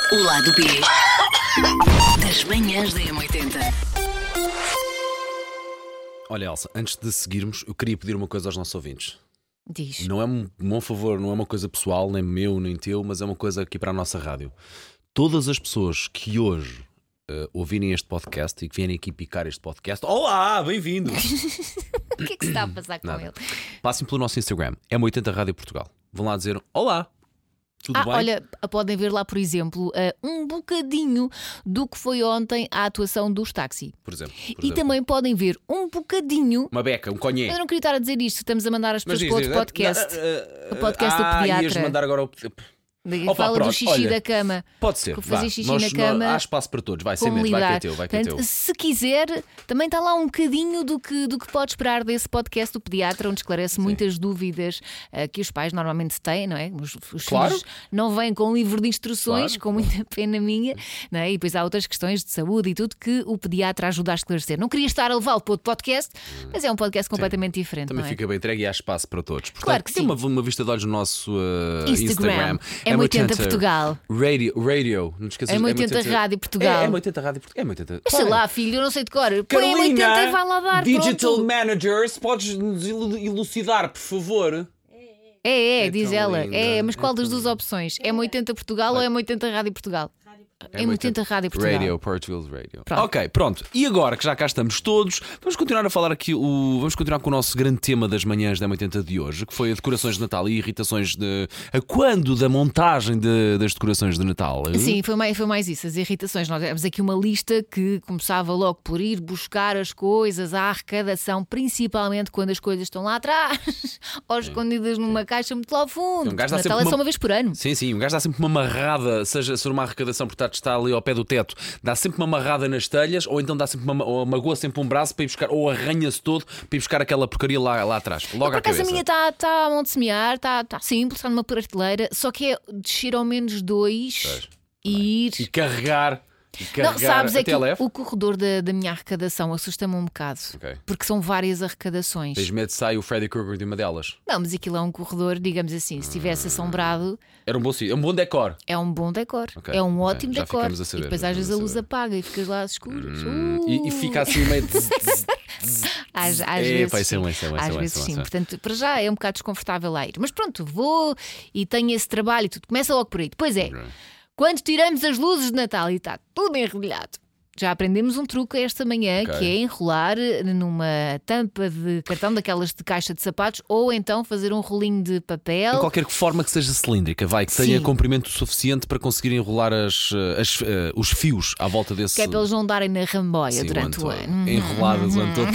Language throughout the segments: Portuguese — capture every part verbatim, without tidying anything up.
O lado B das manhãs da M oitenta. Olha, Elsa, antes de seguirmos, eu queria pedir uma coisa aos nossos ouvintes. Diz. Não é um bom favor, não é uma coisa pessoal, nem meu, nem teu, mas é uma coisa aqui para a nossa rádio. Todas as pessoas que hoje uh, ouvirem este podcast e que vierem aqui picar este podcast, olá, bem-vindos! O que é que se está a passar com Nada. ele? Passem pelo nosso Instagram, M oitenta Rádio Portugal. Vão lá dizer olá, tudo Ah, bem? olha, podem ver lá, por exemplo, uh, um bocadinho do que foi ontem a atuação dos Táxi. Por exemplo. por E exemplo. também podem ver um bocadinho. Uma beca, um conhé. Eu não queria estar a dizer isto, estamos a mandar as Mas pessoas diz, para diz, outro podcast. uh, uh, O podcast ah, do pediatra. ias mandar agora o... Opa, Fala pronto, do xixi olha, da cama. Pode ser, Que vá. fazer xixi Nós, na cama. nós- há espaço para todos, vai, sem Como medo, vai que é lidar. teu, vai que é Portanto, teu. se quiser, também está lá um bocadinho do que, do que pode esperar desse podcast do pediatra, onde esclarece muitas dúvidas uh, que os pais normalmente têm, não é? Os, os Claro. filhos não vêm com um livro de instruções, Claro, com muita pena minha, não é? E depois há outras questões de saúde e tudo que o pediatra ajuda a esclarecer. Não queria estar a levá-lo para outro podcast, mas é um podcast completamente diferente. Também não é? fica bem entregue e há espaço para todos. Portanto, Claro que tem sim. uma, uma vista de olhos no nosso uh, Instagram, Instagram. M oitenta Portugal. Radio, radio, não te esqueças M oitenta Rádio Portugal. É, M oitenta Rádio Portugal. M oitenta. Sei lá, filho, eu não sei de cor. Põe M oitenta e vai lá dar. Digital pronto. Managers, podes nos ilu- elucidar, por favor? É, é, É diz tão ela. linda, É, mas é qual das tão duas opções? M oitenta Portugal ou M oitenta Rádio Portugal? M oitenta Rádio Portugal. Radio, Portugal Radio. Pronto. Ok, pronto. E agora que já cá estamos todos, vamos continuar a falar aqui, o, vamos continuar com o nosso grande tema das manhãs da M oitenta de hoje, que foi a decorações de Natal e irritações de. A quando da montagem de- das decorações de Natal? Sim, foi mais, foi mais isso, as irritações. Nós temos aqui uma lista que começava logo por ir buscar as coisas à arrecadação, principalmente quando as coisas estão lá atrás ou escondidas numa caixa muito lá ao fundo. Um gajo dá Natal sempre é uma- só uma vez por ano. Sim, sim, um gajo dá sempre uma amarrada, seja se for uma arrecadação por estar está ali ao pé do teto, dá sempre uma amarrada nas telhas, ou então dá sempre uma, ou magoa sempre um braço para ir buscar, ou arranha-se todo para ir buscar aquela porcaria lá, lá atrás. Logo Por à acaso a cabeça. minha está tá a monte semear, está tá simples, está numa prateleira, só que é descer ao menos dois Pois. e ir. E carregar. E Não, carregar sabes, é até que a leve. o corredor da, da minha arrecadação assusta-me um bocado. Ok. Porque são várias arrecadações. Tens medo de sair o Freddy Krueger de uma delas. Não, mas aquilo é um corredor, digamos assim, se estivesse assombrado, Era um bom sítio, é um bom decor. é um bom decor. Ok, É um ok, ótimo já decor. ficamos a saber, E depois já às vezes a ficamos a luz saber. apaga e ficas lá às escuras. Hum, Uh! e, e fica assim meio. tzz, tzz, tzz. Às, às É, vezes, pá, isso é sim. bom, isso é bom, isso às é bom, vezes isso é bom, sim. isso é bom. Portanto, para já é um bocado desconfortável lá ir. Mas pronto, vou e tenho esse trabalho e tudo. Começa logo por aí. Depois é, quando tiramos as luzes de Natal e está tudo enrolhado. Já aprendemos um truque esta manhã, Ok. que é enrolar numa tampa de cartão daquelas de caixa de sapatos ou então fazer um rolinho de papel. De qualquer forma que seja cilíndrica, vai, que tenha Sim. comprimento suficiente para conseguir enrolar as, as, eh, os fios à volta desse. Que é para eles não darem na ramboia Sim, durante o todo. ano. Enroladas o ano todo.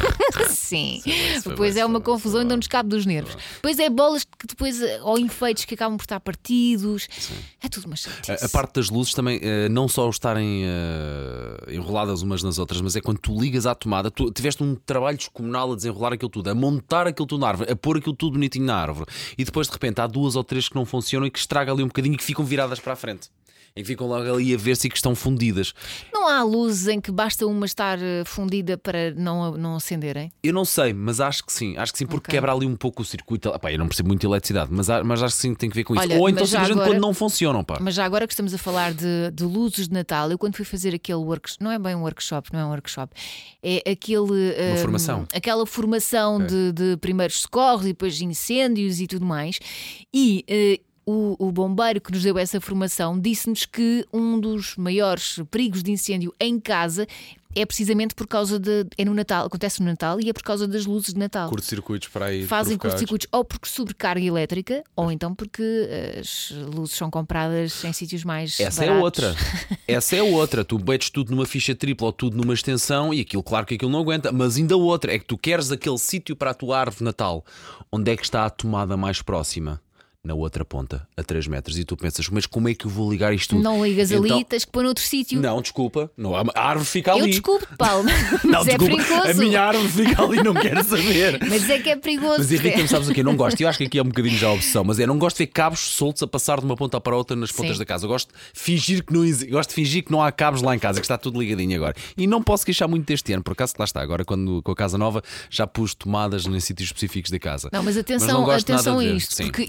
Sim, Isso foi bem, isso foi depois bem, é isso uma foi bem, confusão isso e foi não nos cabe dos nervos. Depois é bolas que depois, eh, ou enfeites que acabam por estar partidos. É tudo uma chatice. A, a parte das luzes também, eh, não só estarem eh, enroladas umas nas outras, mas é quando tu ligas à tomada, tu tiveste um trabalho descomunal a desenrolar aquilo tudo, a montar aquilo tudo na árvore, a pôr aquilo tudo bonitinho na árvore, e depois de repente há duas ou três que não funcionam e que estraga ali um bocadinho e que ficam viradas para a frente. Em que ficam logo ali a ver-se e que estão fundidas. Não há luzes em que basta uma estar eh, fundida para não, não acenderem? Eu não sei, mas acho que sim. Acho que sim, porque Ok. quebra ali um pouco o circuito. Epá, eu não percebo muito de eletricidade, mas, há- mas acho que sim, tem que ver com isso. Olha, Ou então mas já simplesmente agora- quando não funcionam, pá. Mas já agora que estamos a falar de, de luzes de Natal, eu quando fui fazer aquele workshop, não é bem um workshop, não é um workshop, é aquele. Uma hum, formação. Aquela formação Ok. de, de primeiros socorros e depois de incêndios e tudo mais. E. eh, O, o bombeiro que nos deu essa formação disse-nos que um dos maiores perigos de incêndio em casa é precisamente por causa de. É no Natal, acontece no Natal e é por causa das luzes de Natal. Curto-circuitos para aí. Fazem provocados. curto-circuitos ou porque sobrecarga elétrica ou então porque as luzes são compradas em sítios mais Essa é baratos. outra. Essa é outra. Tu metes tudo numa ficha tripla ou tudo numa extensão e aquilo, claro que aquilo não aguenta. Mas ainda outra é que tu queres aquele sítio para a tua árvore de Natal. Onde é que está a tomada mais próxima? Na outra ponta, a três metros. E tu pensas, mas como é que eu vou ligar isto tudo? Não ligas Então- ali, tens que pôr noutro sítio. Não, desculpa. Não, a árvore fica ali. Eu desculpo, Paulo, mas Não, é desculpa. perigoso. A minha árvore fica ali, não quero saber. Mas é que é perigoso. Mas irrita-me, sabes o quê? Não gosto. Eu acho que aqui é um bocadinho já a obsessão, mas é, não gosto de ver cabos soltos a passar de uma ponta para a outra nas pontas Sim. da casa. Eu gosto de fingir que não exi- gosto de fingir que não há cabos lá em casa, que está tudo ligadinho agora. E não posso queixar muito deste ano, por acaso lá está. Agora, quando com a casa nova, já pus tomadas em sítios específicos da casa. Não, mas não atenção, gosto nada atenção a de ver. isto, Sim, porque isso eu é verdade.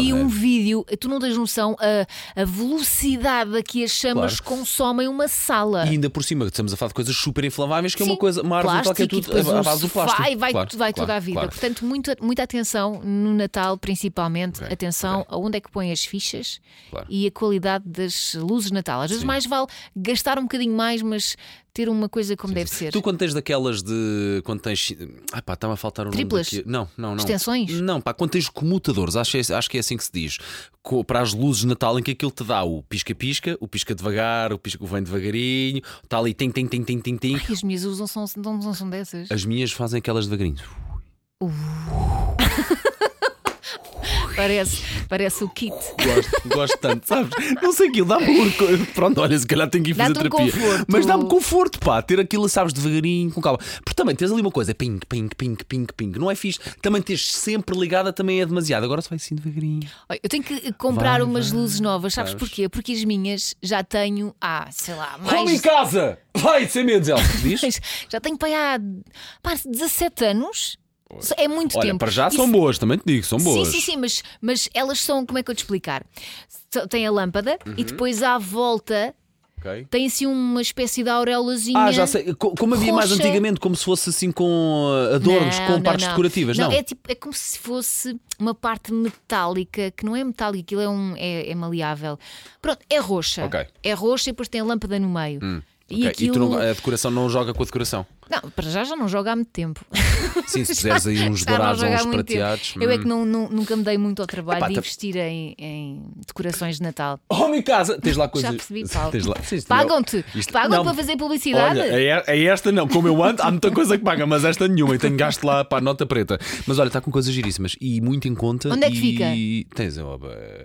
vi é? um vídeo, tu não tens noção a, a velocidade a que as chamas Claro. consomem uma sala. E ainda por cima, estamos a falar de coisas super inflamáveis, que é Sim, uma coisa, uma árvore natal que é plástico, tudo e depois à o base do sofá plástico. e vai, Claro, vai claro, toda a vida. claro. Portanto, muita, muita atenção no Natal, principalmente. Ok, Atenção ok. aonde é que põe as fichas Claro. e a qualidade das luzes de Natal. Às vezes Sim. mais vale gastar um bocadinho mais, mas ter uma coisa como deve ser. Tu quando tens daquelas de. Quando tens. Ah pá, está-me a faltar o nome Triplas? daqui. Não, não, não. Extensões? Não, pá, quando tens comutadores, acho, que é- acho que é assim que se diz. Co- Para as luzes de Natal, em que aquilo te dá o pisca-pisca, o pisca devagar, o pisca que vem devagarinho, está ali, tim, tim, tim, tim, tim, tim. Ai, as minhas usam são, não, não são dessas. As minhas fazem aquelas devagarinho. Parece, parece o kit. Gosto, gosto tanto, sabes? Não sei aquilo, dá-me um. Pronto, olha, se calhar tenho que ir fazer Dá-te um terapia. conforto. Mas dá-me conforto, pá, ter aquilo, sabes, devagarinho, com calma. Porque também tens ali uma coisa, ping, ping, ping, ping, ping. Não é fixe. Também teres sempre ligada também é demasiado. Agora se vai assim devagarinho. Olha, eu tenho que comprar Vai, umas vai, luzes novas, sabes sabes. porquê? Porque as minhas já tenho há, sei lá, mais. Come em casa! Vai, sem medo, Elsa. Diz? Mas já tenho para aí há pá, dezassete anos. É muito Olha, tempo. para já E são se- boas, também te digo, são Sim, boas. sim, sim, mas, mas elas são, como é que eu te explicar? So- Tem a lâmpada Uhum. e depois à volta Ok. tem assim uma espécie de auréolazinha. Ah, já sei. Co- Como havia mais roxa. antigamente, como se fosse assim com uh, adornos, Não, com não, partes não. decorativas, não? É, tipo, é como se fosse uma parte metálica, que não é metálica, aquilo é, um, é, é maleável. Pronto, é roxa. Ok. É roxa e depois tem a lâmpada no meio. E Ok, aquilo. E tu não, a decoração não joga com a decoração. Não, para já já não joga há muito tempo. Sim, se fizeres aí uns Já não dourados ou joga há uns muito tempo. prateados. Eu é hum. que não, não- nunca me dei muito ao trabalho Epá, de tá- investir em, em decorações de Natal. Home em casa, tens lá coisas. Já percebi, Paulo. Tens lá- Sim, isto Pagam-te? não- isto- Pagam-te não. para fazer publicidade? Olha, é, é esta não, como eu ando, há muita coisa que paga, mas esta nenhuma. E tenho gasto lá para a nota preta. Mas olha, está com coisas giríssimas e muito em conta. Onde é que e... Tens, oh,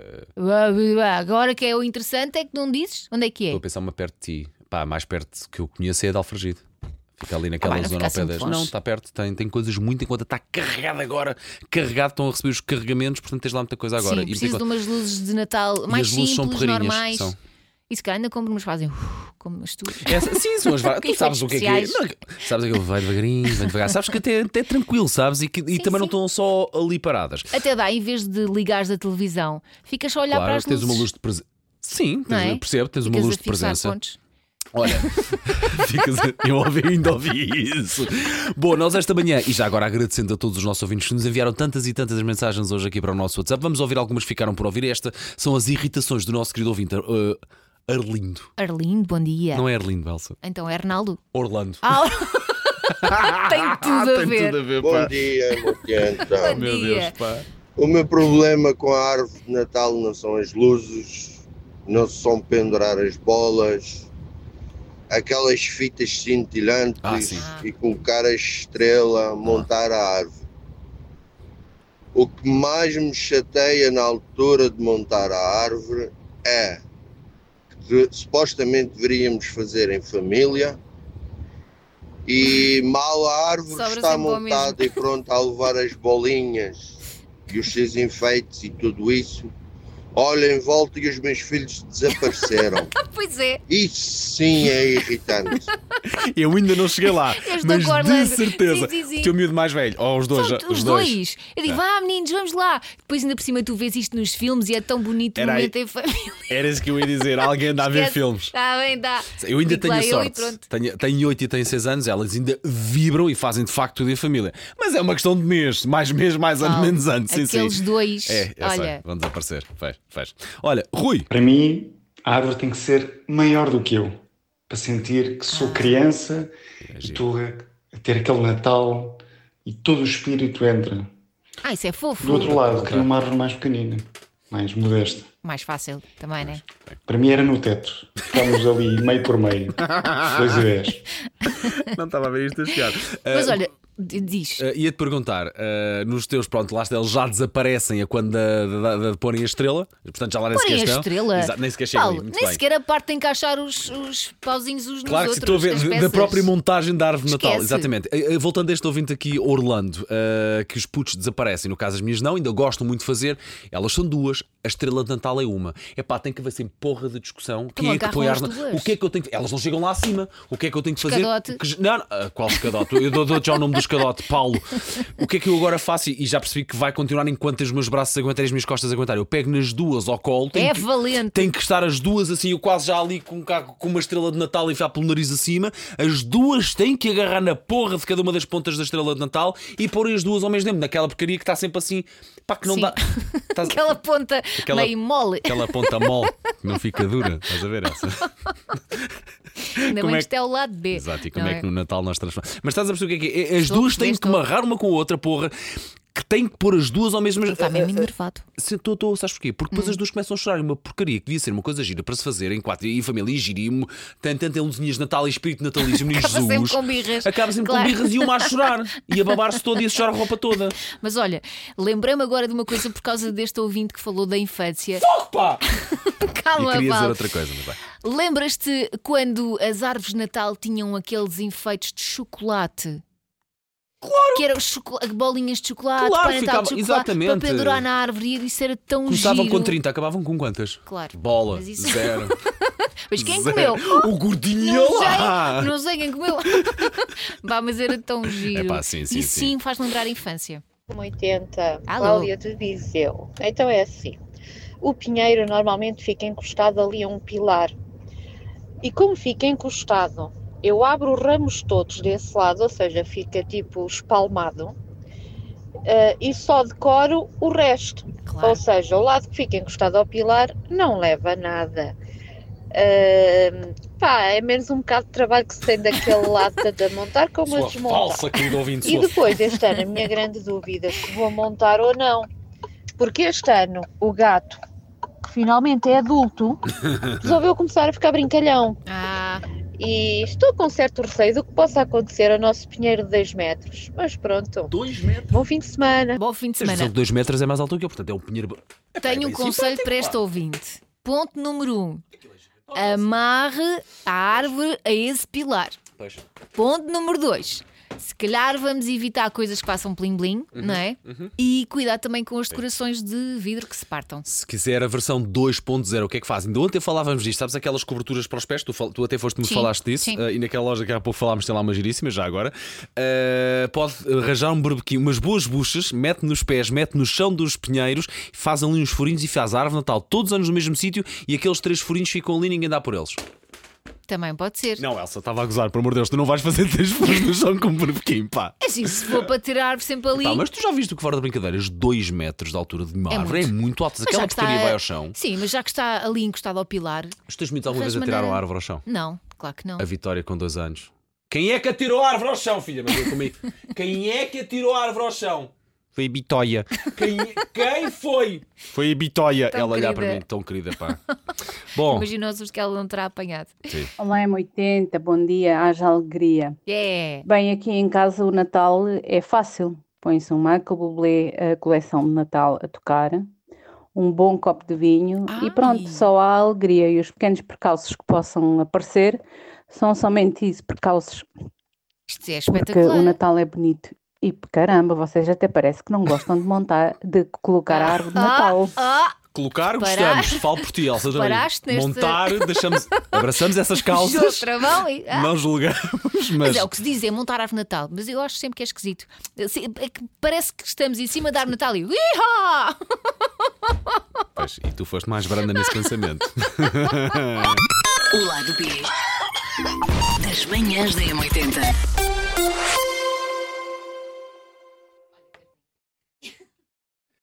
eh, Agora que é o interessante é que não dizes onde é que é. estou a pensar uma perto de ti. Pá, mais perto que eu conheço é de Alfragide. Fica ali naquela Ah, vai, não zona ao fica pé assim das. muito longe. Não, está perto, tem, tem coisas muito em conta. Está carregado agora. Carregado, estão a receber os carregamentos, portanto tens lá muita coisa agora. Sim, E muita preciso de coisa- umas luzes de Natal mais as luzes são simples, porreirinhas, normais. são. E se calhar ainda compro umas fazem uh, como as tuas. Essa- sim, são as várias. Tu Efeitos sabes o que é que é. especiais. Não, sabes aquilo vai devagarinho, vem devagar. Sabes que até, até é tranquilo, sabes? E, que, e Sim, também não sim. estão só ali paradas. Até dá, em vez de ligares a televisão, ficas só a olhar para Claro, as tens luzes. uma luz de presença. Sim, Não tens, é? percebo, tens uma Ficas luz a de fixar presença. pontos. Olha, ficas a... eu ouvi, ainda ouvi isso. Bom, nós esta manhã, e já agora agradecendo a todos os nossos ouvintes que nos enviaram tantas e tantas mensagens hoje aqui para o nosso WhatsApp, vamos ouvir algumas que ficaram por ouvir. Esta são as irritações do nosso querido ouvinte, uh, Arlindo. Arlindo, bom dia. Não é Arlindo, Elsa. Então é Arnaldo. Orlando. Ah, tem tudo a Tem ver. tudo a ver, Bom pá. dia, Motianta. Bom Meu dia. Deus, pá. O meu problema com a árvore de Natal não são as luzes, não são pendurar as bolas, aquelas fitas cintilantes Ah, sim. e colocar a estrela, montar a árvore. O que mais me chateia na altura de montar a árvore é que supostamente deveríamos fazer em família e mal a árvore Sobra está sempre ao montada e pronta a levar as bolinhas e os seus enfeites e tudo isso, olha em volta e os meus filhos desapareceram. Pois é. Isso sim é irritante. Eu ainda não cheguei lá, Eu estou mas com o Orlando. de certeza. Sim, sim, sim. O teu miúdo mais velho, ou os dois. São os os dois. dois. Eu digo, vá meninos, vamos lá. Depois ainda por cima tu vês isto nos filmes e é tão bonito o Era aí. momento em família. Era isso que eu ia dizer. Alguém anda a ver Esquece. filmes. Está bem, dá. Eu ainda Fico tenho lá a eu e sorte. pronto. Tenho, tenho oito e tenho seis anos, elas ainda vibram e fazem de facto tudo em família. Mas é uma questão de mês, mais mês, mais ano, Paulo, menos ano. Sim, aqueles sim. dois, É, eu sei, olha, vão desaparecer. Fez, fez. Olha, Rui, Para mim, a árvore tem que ser maior do que eu, para sentir que sou criança e estou a a ter aquele Natal e todo o espírito entra. ah, isso é fofo. Do outro lado, queria uma árvore mais pequenina, mais modesta. Mais fácil também, né? Para mim era no teto. Ficámos ali meio por meio. Dois e dez. não estava a ver isto a chegar. Mas Ah, olha, d- diz. Uh, ia-te perguntar, uh, nos teus, pronto, lá está, eles já desaparecem a quando da, da, da, de porem a estrela, portanto já lá nem Porem sequer a estão. estrela. Exato, nem sequer chegam Paulo, aí, muito nem bem. sequer a parte de encaixar os, os pauzinhos uns Claro nos que outros. estou a ver, as da peças. própria montagem da árvore de Natal, Esquece. exatamente. Eh, eh, Voltando a este ouvinte aqui, Orlando, uh, que os putos desaparecem, no caso as minhas não, ainda gostam muito de fazer, elas são duas, a estrela de Natal é uma. É pá, tem que haver sempre porra de discussão. Quem é que agarram põe a as árvore? duas. O que é que eu tenho que... Elas não chegam lá acima. O que é que eu tenho que fazer? Escadote. Que... Não, não, ah, qual escadote? Eu dou- dou-te já o nome do escadote, Paulo, o que é que eu agora faço? E já percebi que vai continuar enquanto os meus braços aguentarem, as minhas costas aguentarem. Eu pego nas duas ao colo. É que, valente. Tem que estar as duas assim, eu quase já ali com, com uma estrela de Natal e enfiar pelo nariz acima. As duas têm que agarrar na porra de cada uma das pontas da estrela de Natal e pôr as duas ao mesmo tempo, naquela porcaria que está sempre assim, pá, que não Sim. dá. Tá... Aquela ponta aquela, meio mole. Aquela ponta mole que não fica dura. Estás a ver essa? Ainda Como bem é que isto é o lado B. Exato, e como não é que no Natal nós transformamos. Mas estás a perceber o que é que é? As Estou, duas têm que estou. amarrar uma com a outra, porra. Que tem que pôr as duas ao mesmo tempo. Está mesmo enervado. Estou, estou, sabes porquê? Porque depois Hum. as duas começam a chorar. Uma porcaria que devia ser uma coisa gira para se fazer em quatro e em família e girimo. Tanto, tanto luzinhas de Natal e espírito natalício, menino Acaba Jesus. sempre com birras. Acaba sempre Claro. com birras e uma a chorar. E a babar-se toda e a sujar a roupa toda. Mas olha, lembrei-me agora de uma coisa por causa deste ouvinte que falou da infância. Opa! Calma, E queria Val. dizer outra coisa, mas vai. Lembras-te quando as árvores de Natal tinham aqueles enfeites de chocolate? Claro! Que eram chocola- bolinhas de chocolate, Claro, Pai Natal ficava- de chocolate, exatamente. para pendurar na árvore, e isso era tão Começavam giro. com trinta, acabavam com quantas? Claro. Bola, Mas isso- zero. Mas quem Zero. comeu? O gordinho Não lá. sei, não sei quem comeu. Bah, mas era tão giro. Epá, sim, sim, e sim. sim, faz lembrar a infância. oitenta, Alô? Cláudia de Viseu. Então é assim, o pinheiro normalmente fica encostado ali a um pilar. E como fica encostado, eu abro os ramos todos desse lado, ou seja, fica tipo espalmado, uh, e só decoro o resto. Claro. Ou seja, o lado que fica encostado ao pilar não leva nada. Uh, pá, é menos um bocado de trabalho que se tem daquele lado tanto a montar como a Sua desmontar. falsa, querido ouvinte. E sua depois, este ano, a minha grande dúvida, se vou montar ou não. Porque este ano, o gato, que finalmente é adulto, resolveu começar a ficar brincalhão. Ah, E estou com certo receio do que possa acontecer ao nosso pinheiro de dois metros. Mas pronto, dois metros. bom fim de semana. bom fim de Mas semana. de dois metros é mais alto que eu, portanto é o pinheiro. Tenho um bem conselho simpático, para este pá. ouvinte. Ponto número um. Amarre a árvore a esse pilar. Pois. Ponto número dois. Se calhar vamos evitar coisas que façam plim-blim, não é? E cuidar também com os decorações de vidro que se partam. Se quiser a versão dois ponto zero, o que é que fazem? De ontem falávamos disto, sabes aquelas coberturas para os pés? Tu, fal- tu até foste-me Sim, falaste disso, sim. uh, e naquela loja que há pouco falámos tem lá uma giríssima, já agora. Uh, pode arranjar um berbequinho, umas boas buchas, mete nos pés, mete no chão dos pinheiros, faz ali uns furinhos e faz a árvore de Natal todos os anos no mesmo sítio e aqueles três furinhos ficam ali e ninguém dá por eles. Também pode ser. Não, Elsa, estava a gozar, por amor de Deus, tu não vais fazer três furos no chão com um berbequinho, pá. É assim, se for para tirar a árvore sempre ali. Pá, mas tu já viste o que fora de brincadeiras? dois metros de altura de uma É árvore muito. é muito alto. Mas Aquela já que porcaria está- vai ao chão. Sim, mas já que está ali encostado ao pilar. Os teus mitos alguma vez Arranja atiraram a maneira. árvore ao chão? Não, claro que não. A Vitória com dois anos. Quem é que atirou a árvore ao chão, filha? Mas eu comigo. Quem é que atirou a árvore ao chão? Foi a Vitória. Quem, quem foi? Foi a Vitória. Tão Ela olhar querida. para mim, tão querida, pá. Bom, Imagina os que ela não terá apanhado. Olá, M oitenta, bom dia, haja alegria. É. Bem, aqui em casa o Natal é fácil. Põe-se um Michael Bublé, a coleção de Natal a tocar, um bom copo de vinho Ai. e pronto, só há alegria. E os pequenos percalços que possam aparecer são somente isso, percalços, Isto é porque espetacular. o Natal é bonito. E caramba, vocês até parece que não gostam de montar, de colocar a árvore de Natal. Ah, colocar, Paraste. gostamos. Falo por ti, Elsa. também. Paraste neste- Montar, deixamos, abraçamos essas ah, calças. travão e... ah. Não julgamos, Mas mas. é o que se diz, é montar a árvore de Natal. Mas eu acho sempre que é esquisito. Se- É que parece que estamos em cima da árvore de Natal e. Iha! Pois, e tu foste mais branda nesse pensamento. O lado B das manhãs da M oitenta.